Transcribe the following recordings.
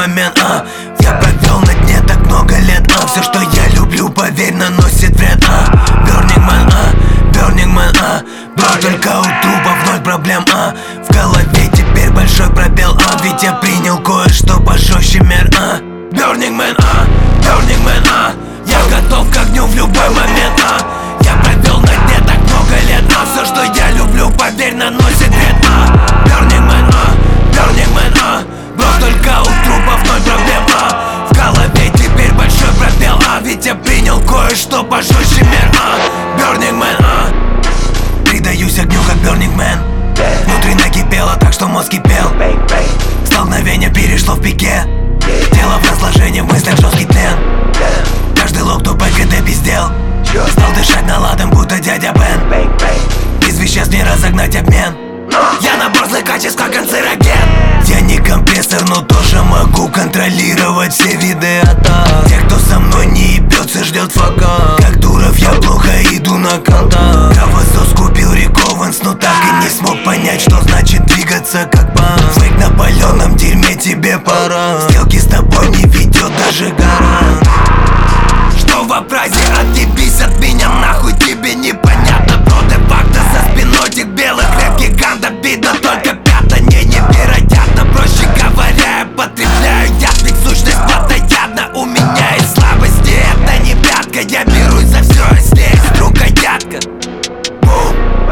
момент, я провел на дне так много лет, все, что я люблю, поверь, наносит вред, Burning Man, Burning Man, бро, только у трупов ноль проблем, в голове теперь большой пробел, ведь я принял кое-что пожестче мер, Burning Man, Burning Man, я готов к огню в любой момент, я провел на дне так много лет, все, что я люблю, поверь, наносит вред, Burning Man, Burning Man, бро, только у трупов ноль проблем, в голове теперь большой пробел, ведь я принял кое-что пожестче мер, Burning Man, придаюсь огню как Burning Man. Внутри накипело так, что мозг кипел. Столкновение перешло в пике. Тело в разложении, в мыслях жесткий тлен. Каждый лог до ПКД пиздел. Стал дышать наладом, будто дядя Бен. Без веществ не разогнать обмен. Я набор злых качеств, как канцероген. Я не компрессор, но тоже могу контролировать все виды атак. Те, кто со мной не ебется, ждет фака. Как Дуров, я плохо иду на контакт. Кровосос купил Рикованс, но так и не смог понять, что значит двигаться как банк. Фейк на паленом дерьме, тебе пора. Сделки с тобой не ведет даже гарант. Что в образе, отъебись от меня, нахуй тебе непонятно. Бро, де-факто за спиной тех белых лев гигантов видно только пята. Невероятно, проще говоря, я потребляю яд, ведь сущность плотоядна. У меня есть слабости, это не пятка. Я берусь за все, если рукоятка. Бум.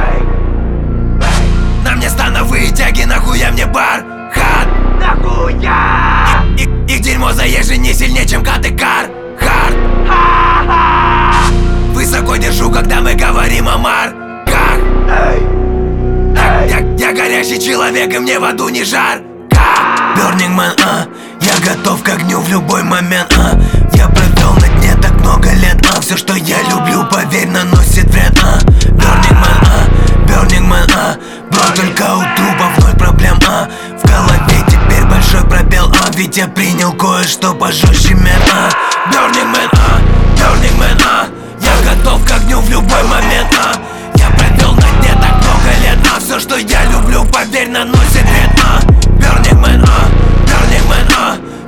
На мне становые тяги, нахуя мне бар? Хат. Нахуя? Их дерьмо заезжий не сильнее, чем кат-и-кар. Хард. Высоко держу, когда мы говорим о марках. Я горящий человек, и мне в аду не жарко. Burning Man, я готов к огню в любой момент, я провел на дне так много лет, все, что я люблю, поверь, наносит вред, Burning Man, Burning Man, бро, только у трупов ноль проблем, в голове теперь большой пробел, ведь я принял кое-что пожестче мер, Burning Man, Burning Man, я готов к огню в любой момент, я провел на дне так много лет, все, что я люблю, поверь, наносит вред, Burning Man, Burning Man,